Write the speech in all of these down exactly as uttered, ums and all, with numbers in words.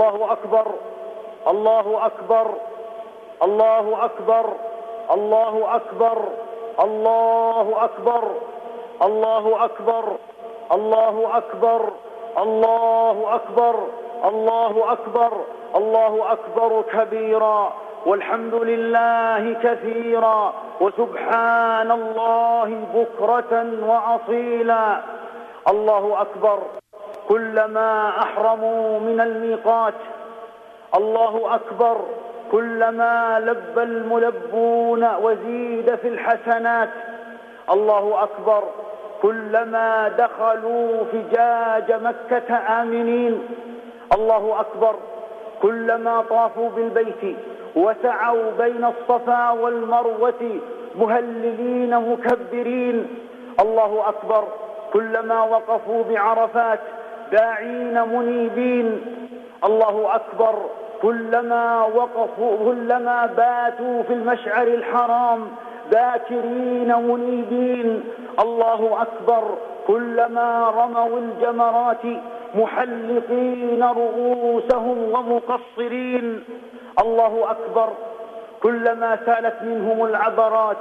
الله أكبر الله أكبر الله أكبر الله أكبر الله أكبر الله أكبر الله أكبر الله أكبر الله أكبر الله أكبر كبيرا والحمد لله كثيرا وسبحان الله بكرة وأصيلا. الله أكبر كلما أحرموا من الميقات، الله أكبر كلما لبى الملبون وزيد في الحسنات، الله أكبر كلما دخلوا فجاج مكة آمنين، الله أكبر كلما طافوا بالبيت وسعوا بين الصفا والمروة مهللين مكبرين، الله أكبر كلما وقفوا بعرفات داعين منيبين، الله أكبر كلما وقفوا كلما باتوا في المشعر الحرام ذاكرين منيبين، الله أكبر كلما رموا الجمرات محلقين رؤوسهم ومقصرين، الله أكبر كلما سالت منهم العبرات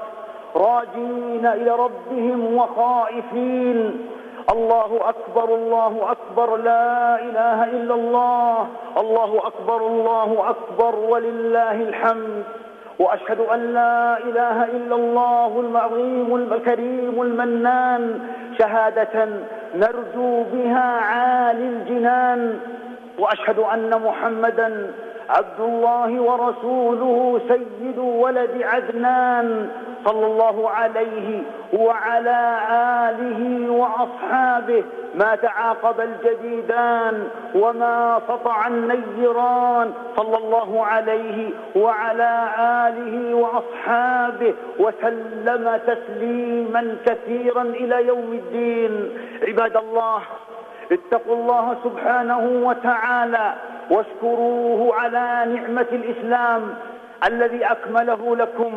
راجين إلى ربهم وخائفين، الله أكبر الله أكبر لا إله إلا الله، الله أكبر الله أكبر ولله الحمد. وأشهد أن لا إله إلا الله العظيم الكريم المنان شهادة نرجو بها عالي الجنان، وأشهد أن محمدا عبد الله ورسوله سيد ولد عدنان صلى الله عليه وعلى آله وأصحابه ما تعاقب الجديدان وما سطع النيران، صلى الله عليه وعلى آله وأصحابه وسلم تسليما كثيرا إلى يوم الدين. عباد الله، اتقوا الله سبحانه وتعالى واشكروه على نعمة الإسلام الذي أكمله لكم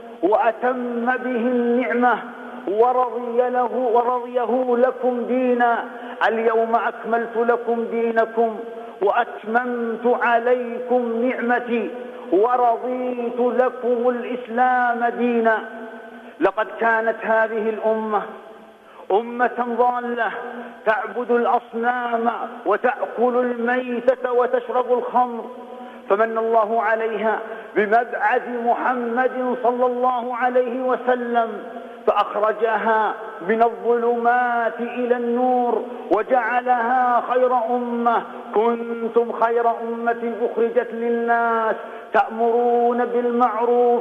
وأتم به النعمة ورضي له ورضيه لكم دينا. اليوم أكملت لكم دينكم وأتممت عليكم نعمتي ورضيت لكم الإسلام دينا. لقد كانت هذه الأمة أمة ضالة تعبد الأصنام وتأكل الميتة وتشرب الخمر، فمن الله عليها بمبعث محمد صلى الله عليه وسلم فأخرجها من الظلمات إلى النور وجعلها خير أمة. كنتم خير أمة أخرجت للناس تأمرون بالمعروف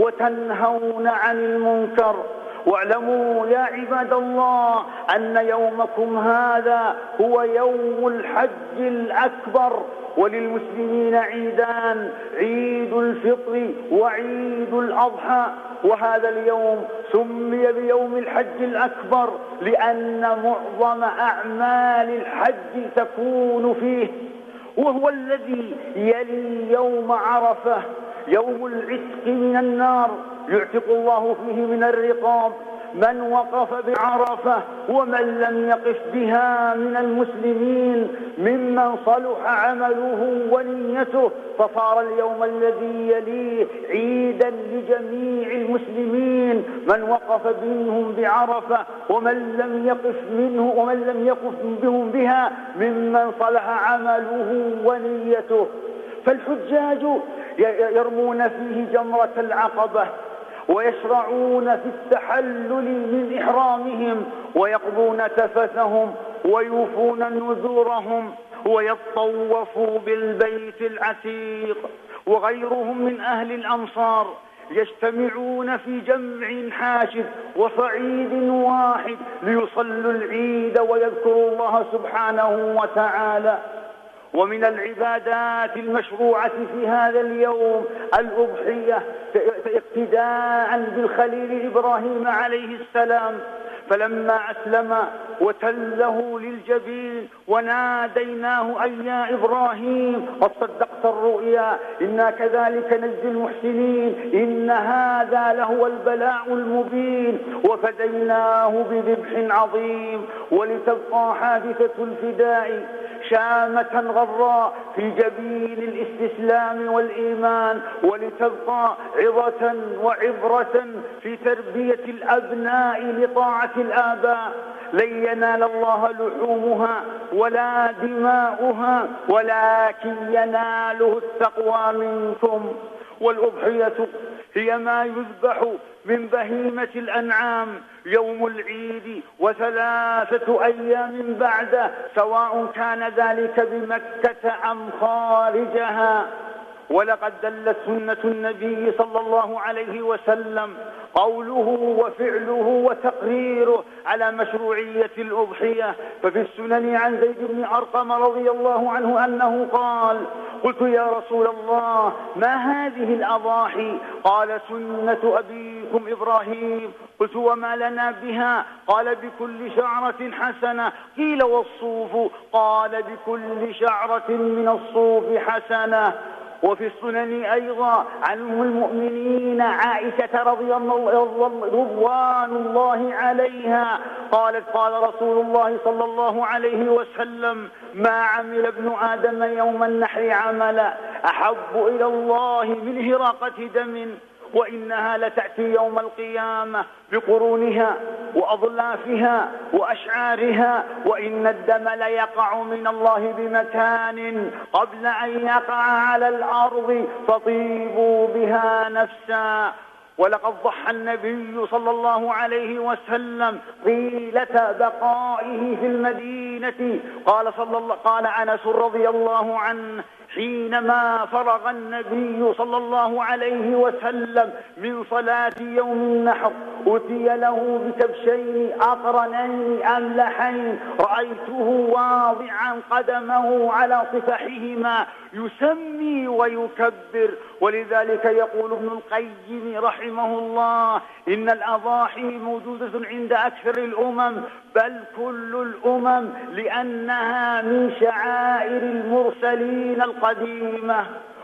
وتنهون عن المنكر. واعلموا يا عباد الله أن يومكم هذا هو يوم الحج الأكبر، وللمسلمين عيدان، عيد الفطر وعيد الأضحى، وهذا اليوم سمي بيوم الحج الأكبر لأن معظم أعمال الحج تكون فيه، وهو الذي يلي يوم عرفة، يوم العتق من النار، يعتق الله فيه من الرقاب من وقف بعرفة ومن لم يقف بها من المسلمين ممن صلح عمله ونيته، فصار اليوم الذي يليه عيدا لجميع المسلمين من وقف منهم بعرفة ومن لم يقف منه ومن لم يقف بهم بها ممن صلح عمله ونيته. فالحجاج يرمون فيه جمرة العقبة ويشرعون في التحلل من إحرامهم ويقضون تفثهم ويوفون نذورهم ويطوفوا بالبيت العتيق. وغيرهم من أهل الأمصار يجتمعون في جمع حاشد وصعيد واحد ليصلوا العيد ويذكروا الله سبحانه وتعالى. ومن العبادات المشروعة في هذا اليوم الأضحية اقتداء بالخليل إبراهيم عليه السلام، فلما أسلم وتله للجبين وناديناه أي يا إبراهيم قد صدقت الرؤيا إنا كذلك نجزي المحسنين إن هذا لهو البلاء المبين وفديناه بذبح عظيم. ولتبقى حادثة الفداء شامة غراء في جبين الاستسلام والإيمان، ولتبقى عظة وعبرة في تربية الأبناء لطاعة الآباء. لن ينال الله لحومها ولا دماؤها ولكن يناله التقوى منكم. والأضحية هي ما يذبح من بهيمة الأنعام يوم العيد وثلاثة أيام بعده، سواء كان ذلك بمكة أم خارجها. ولقد دلت سنة النبي صلى الله عليه وسلم قوله وفعله وتقريره على مشروعية الأضحية. ففي السنن عن زيد بن أرقم رضي الله عنه أنه قال: قلت يا رسول الله ما هذه الأضاحي؟ قال: سنة أبيكم إبراهيم. قلت: وما لنا بها؟ قال: بكل شعرة حسنة. قيل: والصوف؟ قال: بكل شعرة من الصوف حسنة. وفي السنن أيضا عن أم المؤمنين عائشة رضي الله رضوان الله عليها قالت: قال رسول الله صلى الله عليه وسلم: ما عمل ابن آدم يوم النحر عملا أحب إلى الله من هراقة دم، وإنها لتأتي يوم القيامة بقرونها وأضلافها وأشعارها، وإن الدم ليقع من الله بمكان قبل أن يقع على الأرض فطيبوا بها نفسا. ولقد ضحى النبي صلى الله عليه وسلم طيلة بقائه في المدينة. قال صلى الله قال أنس رضي الله عنه: حينما فرغ النبي صلى الله عليه وسلم من صلاة يوم النحر أتي له بكبشين أقرنين أملحين، رأيته واضعا قدمه على صفحهما يسمي ويكبر. ولذلك يقول ابن القيم رحمه الله: إن الأضاحي موجودة عند أكثر الأمم بل كل الأمم، لأنها من شعائر المرسلين القديمة.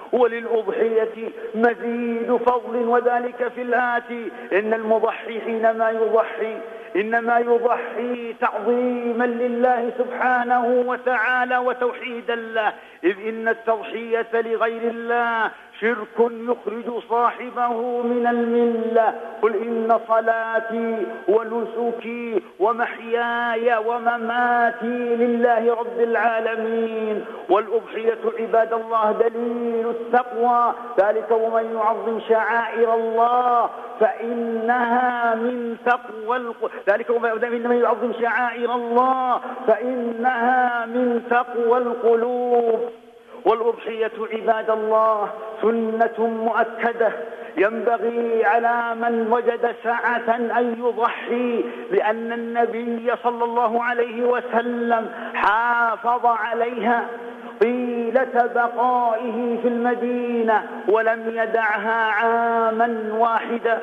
وللأضحية مزيد فضل وذلك في الآتي: إن المضحي حينما يضحي إنما يضحي تعظيما لله سبحانه وتعالى وتوحيدا له، إذ إن التضحية لغير الله شرك يخرج صاحبه من الملة. قل إن صلاتي ونسكي ومحياي ومماتي لله رب العالمين. والأضحية عباد الله دليل التقوى، ذلك ومن يعظم شعائر الله فإنها من تقوى الق... ذلك ومن يعظم شعائر الله فإنها من تقوى القلوب. والأضحية عباد الله سنة مؤكدة ينبغي على من وجد سعة أن يضحي، لأن النبي صلى الله عليه وسلم حافظ عليها طيلة بقائه في المدينة ولم يدعها عاما واحدا.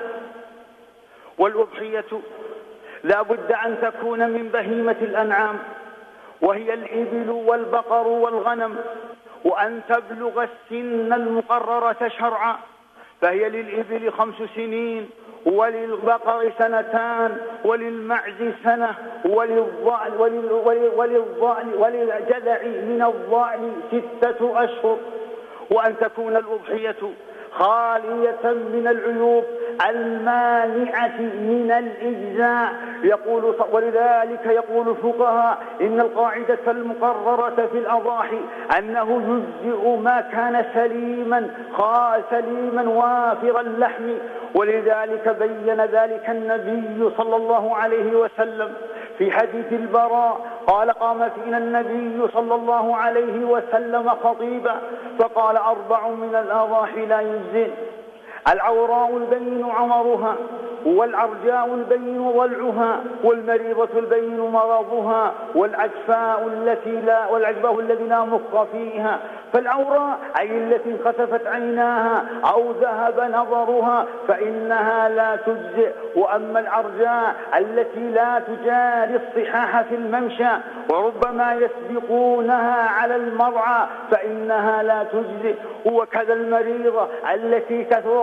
والأضحية لا بد أن تكون من بهيمة الأنعام، وهي الإبل والبقر والغنم، وأن تبلغ السن المقررة شرعا، فهي للإبل خمس سنين، وللبقر سنتان، وللمعز سنة، وللضأن وللضأن وللجذع من الضأن ستة أشهر. وأن تكون الأضحية خالية من العيوب المانعة من الإجزاء. يقول ولذلك يقول الفقهاء إن القاعدة المقررة في الأضاحي أنه يجزئ ما كان سليما سليما وافر اللحم. ولذلك بين ذلك النبي صلى الله عليه وسلم في حديث البراء قال: قام فينا النبي صلى الله عليه وسلم خطيبا فقال: أربع من الأضاحي لا يجزئ: العوراء البين عمرها، والعرجاء البين ضلعها، والمريضة البين مرضها، والعجفاء التي لا والعجفاء الذي لا مخ فيها. فالعوراء أي التي انخسفت عيناها أو ذهب نظرها فإنها لا تجزئ. وأما العرجاء التي لا تجاري الصحاح في الممشى وربما يسبقونها على المرعى فإنها لا تجزئ. وكذا المريضة التي كثر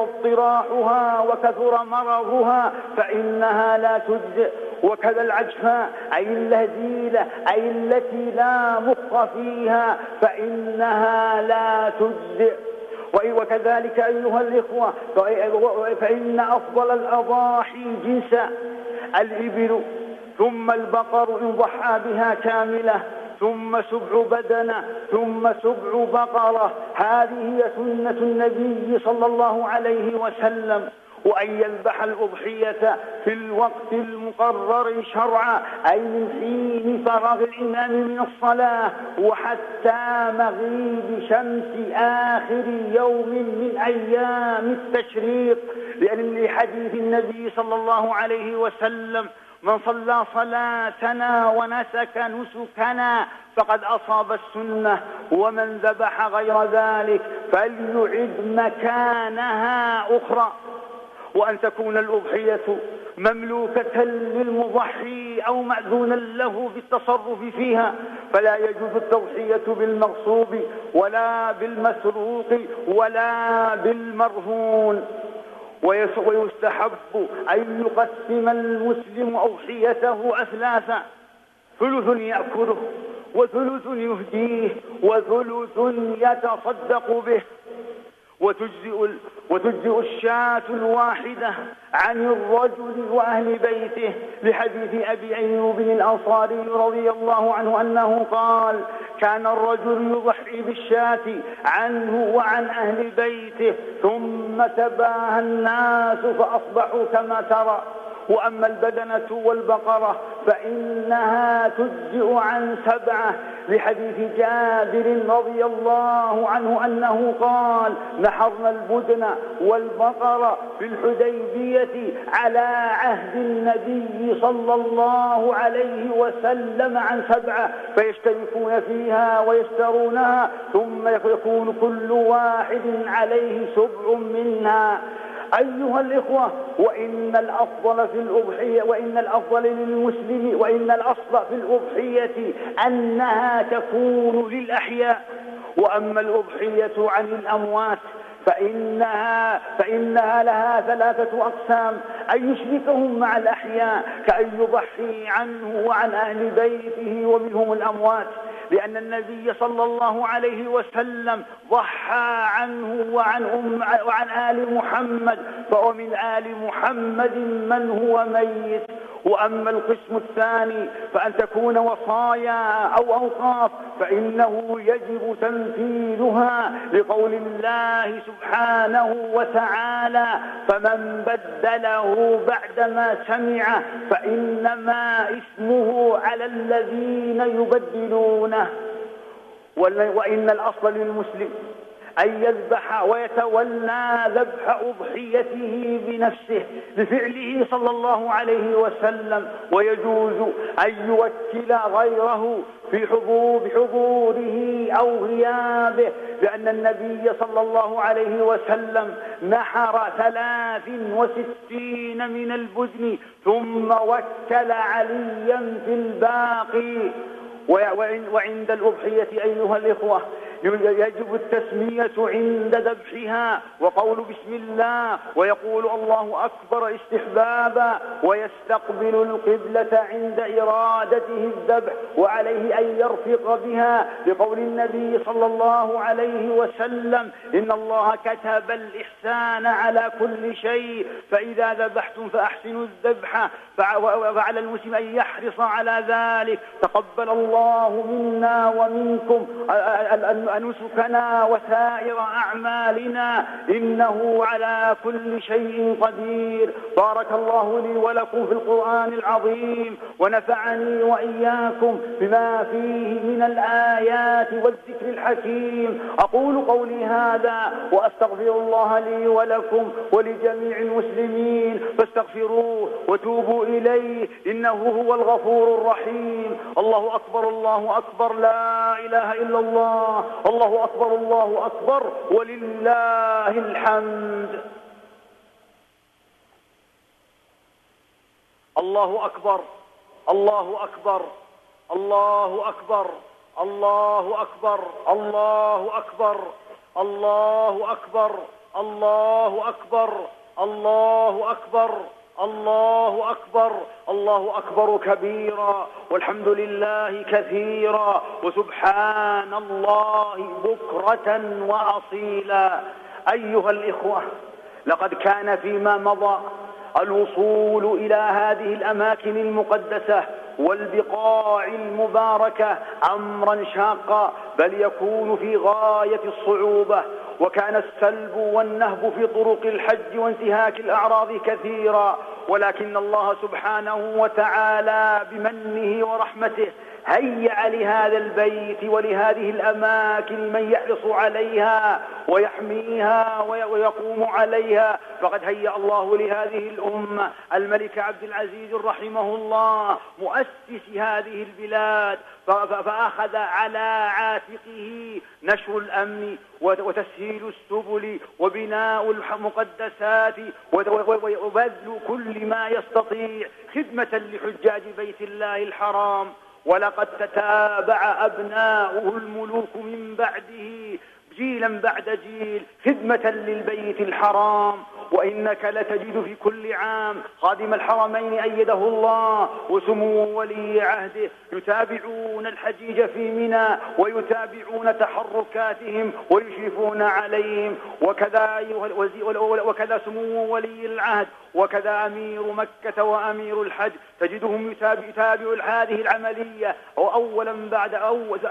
اضطراحها وكثر مرضها فإنها لا تجزئ. وكذا العجفاء أي الهزيلة أي التي لا مخ فيها فإنها لا تجزئ. وكذلك أيها الإخوة فإن أفضل الأضاحي جنسا الإبل، ثم البقر إن ضحى بها كاملة، ثم سبع بدنة، ثم سبع بقرة. هذه هي سنة النبي صلى الله عليه وسلم. وأن يذبح الأضحية في الوقت المقرر شرعا، أي من حين فراغ الإمام من الصلاة وحتى مغيب شمس آخر يوم من أيام التشريق، لأن لحديث النبي صلى الله عليه وسلم: من صلى صلاتنا ونسك نسكنا فقد أصاب السنة، ومن ذبح غير ذلك فليعد مكانها أخرى. وأن تكون الأضحية مملوكة للمضحي أو مأذونا له بالتصرف فيها، فلا يجوز التضحية بالمغصوب ولا بالمسروق ولا بالمرهون. ويستحب أن يقسم المسلم أضحيته أثلاثا: ثلث يأكله، وثلث يهديه، وثلث يتصدق به. وتجزئ وتجزئ الشاة الواحدة عن الرجل وأهل بيته، لحديث أبي أيوب الأنصاري رضي الله عنه أنه قال: كان الرجل يضحي بالشاة عنه وعن أهل بيته، ثم تباهى الناس فأصبحوا كما ترى. وأما البدنة والبقرة فإنها تجزئ عن سبعة، لحديث جابر رضي الله عنه أنه قال: نحرنا البدن والبقرة في الحديبية على عهد النبي صلى الله عليه وسلم عن سبعة، فيشتركون فيها ويشترونها، ثم يكون كل واحد عليه سبع منها. أيها الإخوة، وإن الأفضل في الأضحية وإن الأفضل للمسلم وإن الأصل في الأضحية أنها تكون للأحياء. وأما الأضحية عن الأموات فإنها, فإنها لها ثلاثة أقسام: أن يشركهم مع الأحياء، كأن يضحي عنه وعن أهل بيته ومنهم الأموات، لأن النبي صلى الله عليه وسلم ضحى عنه وعن, أم وعن آل محمد، فومن آل محمد من هو ميت. وأما القسم الثاني فأن تكون وصايا أو أوقاف، فإنه يجب تنفيذها لقول الله سبحانه وتعالى: فمن بدله بعدما سمعه فإنما إثمه على الذين يبدلونه. وإن الأصل للمسلم أن يذبح ويتولى ذبح أضحيته بنفسه بفعله صلى الله عليه وسلم، ويجوز أن يوكل غيره في حضور بحضوره أو غيابه، لأن النبي صلى الله عليه وسلم نحر ثلاث وستين من البدن ثم وكل عليا في الباقي. وعند الأضحية أيها الإخوة يجب التسمية عند ذبحها وقول بسم الله، ويقول الله أكبر استحبابا، ويستقبل القبلة عند إرادته الذبح، وعليه أن يرفق بها لقول النبي صلى الله عليه وسلم: إن الله كتب الإحسان على كل شيء، فإذا ذبحتم فأحسنوا الذبح. فعلى المسلم أن يحرص على ذلك. تقبل الله منا ومنكم نسكنا وسائر أعمالنا، إنه على كل شيء قدير. بارك الله لي ولكم في القرآن العظيم، ونفعني وإياكم بما فيه من الآيات والذكر الحكيم. أقول قولي هذا وأستغفر الله لي ولكم ولجميع المسلمين، فاستغفروه وتوبوا إليه، إنه هو الغفور الرحيم. الله أكبر، الله أكبر، لا إله إلا الله، الله أكبر، الله أكبر، ولله الحمد. الله أكبر، الله أكبر، الله أكبر، الله أكبر، الله أكبر، الله أكبر، الله أكبر الله أكبر الله أكبر الله أكبر كبيرا والحمد لله كثيرا وسبحان الله بكرة وأصيلا. أيها الإخوة، لقد كان فيما مضى الوصول إلى هذه الأماكن المقدسة والبقاع المباركة أمرا شاقا، بل يكون في غاية الصعوبة، وكان السلب والنهب في طرق الحج وانتهاك الأعراض كثيرا، ولكن الله سبحانه وتعالى بمنه ورحمته هيأ لهذا البيت ولهذه الأماكن من يحرص عليها ويحميها ويقوم عليها. فقد هيأ الله لهذه الأمة الملك عبد العزيز رحمه الله مؤسس هذه البلاد، فأخذ على عاتقه نشر الأمن وتسهيل السبل وبناء المقدسات وبذل كل ما يستطيع خدمة لحجاج بيت الله الحرام. ولقد تتابع أبناؤه الملوك من بعده جيلا بعد جيل خدمة للبيت الحرام، وإنك لتجد في كل عام خادم الحرمين أيده الله وسمو ولي عهده يتابعون الحجيج في منى ويتابعون تحركاتهم ويشرفون عليهم، وكذا, وكذا سمو ولي العهد وكذا أمير مكة وأمير الحج تجدهم يتابع هذه العملية أولا بعد أول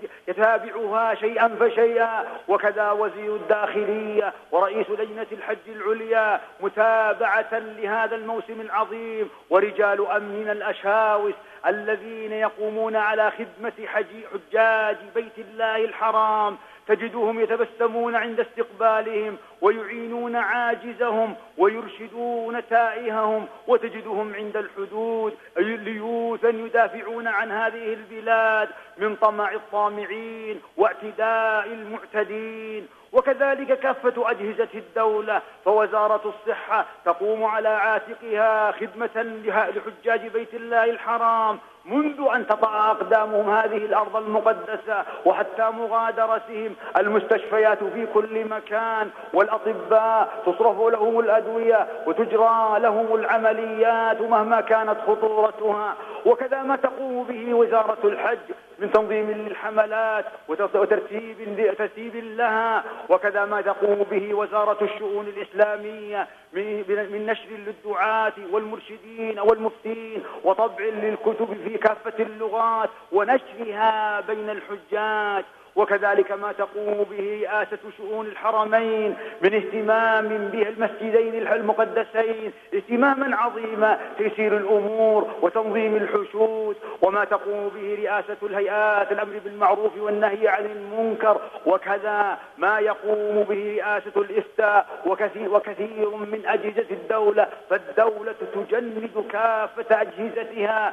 يتابعها شيئا فشيئا، وكذا وزير الداخلية ورئيس لجنة الحج العليا متابعة لهذا الموسم العظيم، ورجال أمننا الأشاوس الذين يقومون على خدمة حجاج بيت الله الحرام تجدهم يتبسمون عند استقبالهم ويعينون عاجزهم ويرشدون تائههم، وتجدهم عند الحدود ليوثا يدافعون عن هذه البلاد من طمع الطامعين واعتداء المعتدين. وكذلك كافة أجهزة الدولة، فوزارة الصحة تقوم على عاتقها خدمة لحجاج بيت الله الحرام منذ أن تطأ أقدامهم هذه الأرض المقدسة وحتى مغادرتهم، المستشفيات في كل مكان والأطباء تصرف لهم الأدوية وتجرى لهم العمليات مهما كانت خطورتها. وكذا ما تقوم به وزارة الحج من تنظيم للحملات وترتيب ترتيب لها، وكذا ما تقوم به وزارة الشؤون الإسلامية من نشر للدعاة والمرشدين والمفتين وطبع للكتب في كافة اللغات ونشرها بين الحجاج، وكذلك ما تقوم به رئاسة شؤون الحرمين من اهتمام به المسجدين المقدسين اهتماما عظيما تيسير الأمور وتنظيم الحشود، وما تقوم به رئاسة الهيئات الأمر بالمعروف والنهي عن المنكر، وكذا ما يقوم به رئاسة الإفتاء وكثير, وكثير من أجهزة الدولة. فالدولة تجند كافة أجهزتها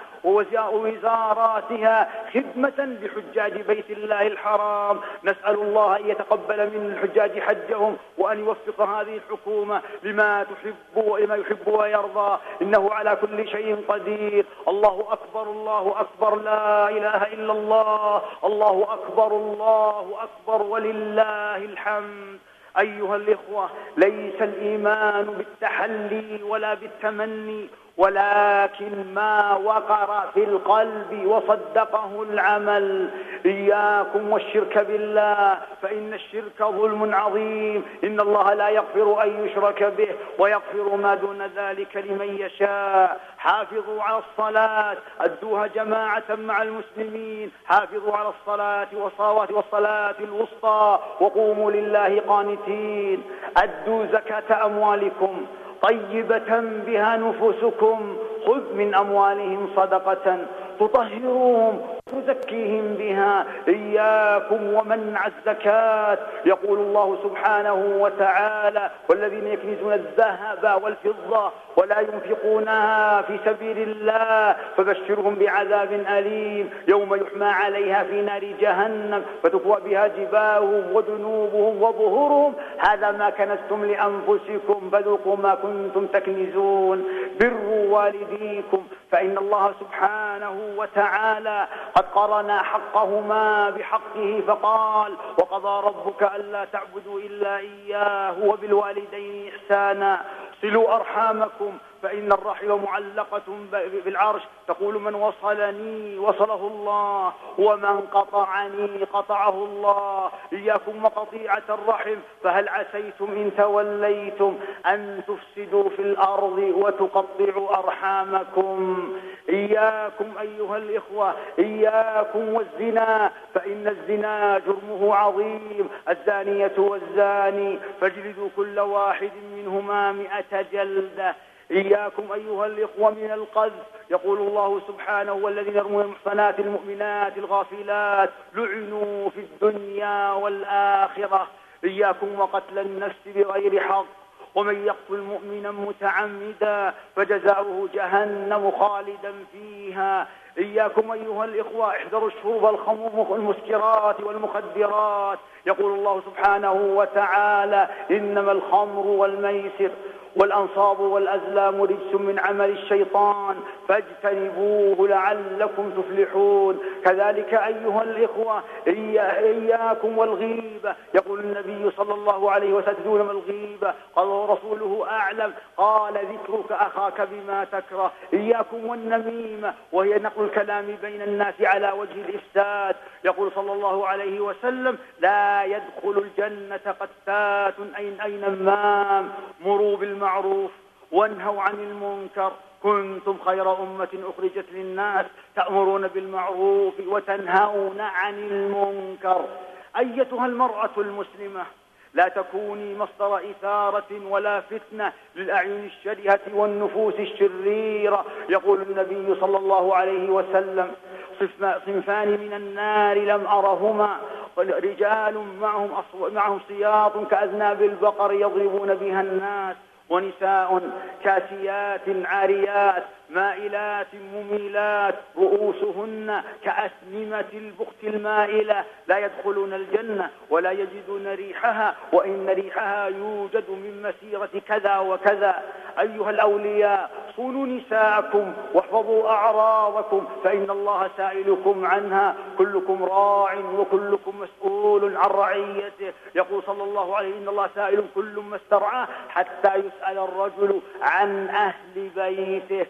ووزاراتها خدمة لحجاج بيت الله الحرام. نسأل الله أن يتقبل من الحجاج حجهم وأن يوفق هذه الحكومة لما تحب وما يحب ويرضى، إنه على كل شيء قدير. الله أكبر الله أكبر لا إله إلا الله، الله أكبر الله أكبر ولله الحمد. أيها الإخوة، ليس الإيمان بالتحلي ولا بالتمني، ولكن ما وقر في القلب وصدقه العمل. إياكم والشرك بالله، فإن الشرك ظلم عظيم، إن الله لا يغفر أن يشرك به ويغفر ما دون ذلك لمن يشاء. حافظوا على الصلاة، أدوها جماعة مع المسلمين، حافظوا على الصلاة والصلوات والصلاة الوسطى وقوموا لله قانتين. أدوا زكاة أموالكم طيبة بها نفوسكم، خذ من أموالهم صدقة تطهرهم تزكيهم بها. إياكم ومنع الزكاة. يقول الله سبحانه وتعالى: والذين يكنزون الذهب والفضة ولا ينفقونها في سبيل الله فبشرهم بعذاب أليم يوم يحمى عليها في نار جهنم فتكوى بها جباههم وجنوبهم وظهورهم هذا ما كنزتم لأنفسكم فذوقوا ما كنتم تكنزون. بروا والديكم، فإن الله سبحانه وتعالى قد قرن حقهما بحقه فقال: وقضى ربك ألا تعبدوا إلا إياه وبالوالدين إحسانا. صلوا أرحامكم فإن الرحم معلقة بالعرش، تقول: من وصلني وصله الله، ومن قطعني قطعه الله. إياكم وقطيعة الرحم، فهل عسيتم إن توليتم أن تفسدوا في الأرض وتقطعوا أرحامكم. إياكم أيها الإخوة، إياكم والزنا، فإن الزنا جرمه عظيم. الزانية والزاني فاجلدوا كل واحد منهما مئة جلدة. إياكم أيها الإخوة من القذف، يقول الله سبحانه: والذين يرمون المحصنات المؤمنات الغافلات لعنوا في الدنيا والآخرة. إياكم وقتل النفس بغير حق، ومن يقتل مؤمنا متعمدا فجزاؤه جهنم خالدا فيها. إياكم أيها الإخوة، احذروا الشرب الخمور المسكرات والمخدرات، يقول الله سبحانه وتعالى: إنما الخمر والميسر والأنصاب والأزلام رجس من عمل الشيطان فاجتنبوه لعلكم تفلحون. كذلك أيها الإخوة، إياكم والغيبة، يقول النبي صلى الله عليه وسلم: ما الغيبة؟ قال رسوله أعلم، قال: ذكرك أخاك بما تكره. إياكم والنميمة، وهي نقل الكلام بين الناس على وجه الإفساد، يقول صلى الله عليه وسلم: لا يدخل الجنة قتات أين أين نمام، مروا بالمعروف وانهوا عن المنكر، كنتم خير أمة أخرجت للناس تأمرون بالمعروف وتنهون عن المنكر. أيتها المرأة المسلمة، لا تكوني مصدر إثارة ولا فتنة للأعين الشرهة والنفوس الشريرة. يقول النبي صلى الله عليه وسلم: صنفان من النار لم أرهما، رجال معهم, معهم سياط كأذناب البقر يضربون بها الناس، ونساء كاسيات عاريات مائلات مميلات رؤوسهن كأسنمة البخت المائلة، لا يدخلون الجنة ولا يجدون ريحها، وإن ريحها يوجد من مسيرة كذا وكذا. أيها الأولياء، صونوا نساءكم واحفظوا أعراضكم، فإن الله سائلكم عنها، كلكم راع وكلكم مسؤول عن رعيته. يقول صلى الله عليه: إن الله سائل كل ما استرعاه حتى يسأل الرجل عن أهل بيته.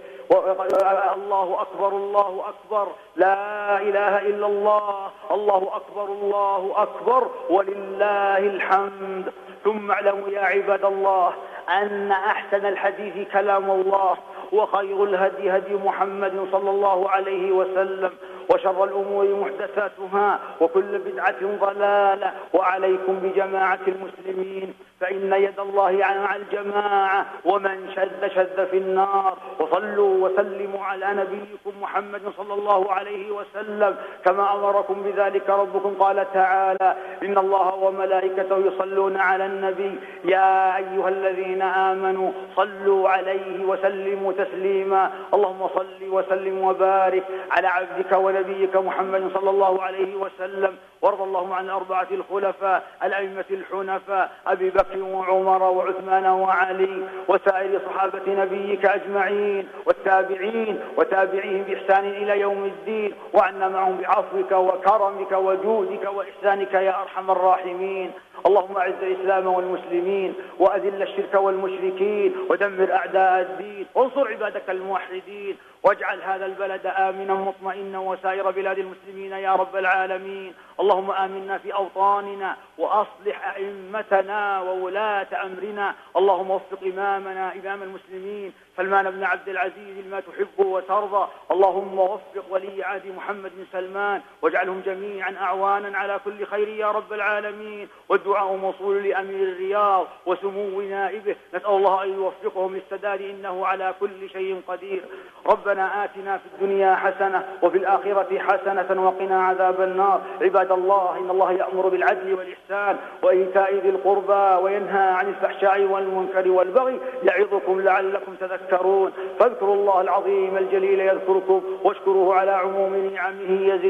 الله أكبر الله أكبر، لا إله إلا الله، الله أكبر الله أكبر، ولله الحمد. ثم اعلموا يا عباد الله أن أحسن الحديث كلام الله، وخير الهدي هدي محمد صلى الله عليه وسلم، وشر الأمور محدثاتها، وكل بدعة ضلالة. وعليكم بجماعة المسلمين، فإن يد الله مع الجماعة، ومن شذ شذ في النار. وصلوا وسلموا على نبيكم محمد صلى الله عليه وسلم كما أمركم بذلك ربكم. قال تعالى: إن الله وملائكته يصلون على النبي يا أيها الذين آمنوا صلوا عليه وسلموا تسليما. اللهم صل وسلم وبارك على عبدك ونبيك محمد صلى الله عليه وسلم، وارض اللهم عن الأربعة الخلفاء الأئمة الحنفاء أبي بكر وعمر وعثمان وعلي، وسائر صحابة نبيك أجمعين، والتابعين وتابعيهم بإحسان إلى يوم الدين، وعنا معهم بعفوك وكرمك وجودك وإحسانك يا أرحم الراحمين. اللهم أعز الإسلام والمسلمين، وأذل الشرك والمشركين، ودمر أعداء الدين، وانصر عبادك الموحدين، واجعل هذا البلد آمنا مطمئنا وسائر بلاد المسلمين يا رب العالمين. اللهم آمنا في أوطاننا، وأصلح أئمتنا وولاة أمرنا. اللهم وفق إمامنا إمام المسلمين سلمان بن عبد العزيز لما تحب وترضى. اللهم وفق ولي عهد محمد بن سلمان، واجعلهم جميعا أعوانا على كل خير يا رب العالمين. والدعاء موصول لأمير الرياض وسمو نائبه، نسأل الله أن يوفقهم للسداد إنه على كل شيء قدير. ربنا آتنا في الدنيا حسنة وفي الآخرة حسنة وقنا عذاب النار. عباد الله، إن الله يأمر بالعدل والإحسان وإيتاء ذي القربى، وينهى عن الفحشاء والمنكر والبغي، يعظكم لعلكم تذكرون. فاذكروا الله العظيم الجليل يذكركم، واشكروه على عموم نعمه يزدكم،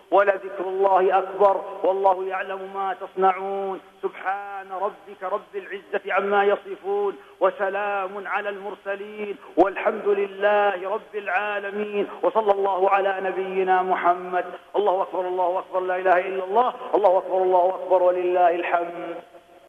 ولذكر الله أكبر والله يعلم ما تصنعون. سبحان ربك رب العزة عما يصفون وسلام على المرسلين والحمد لله رب العالمين، وصلى الله على نبينا محمد. الله أكبر الله أكبر، لا إله إلا الله، الله أكبر الله أكبر ولله الحمد.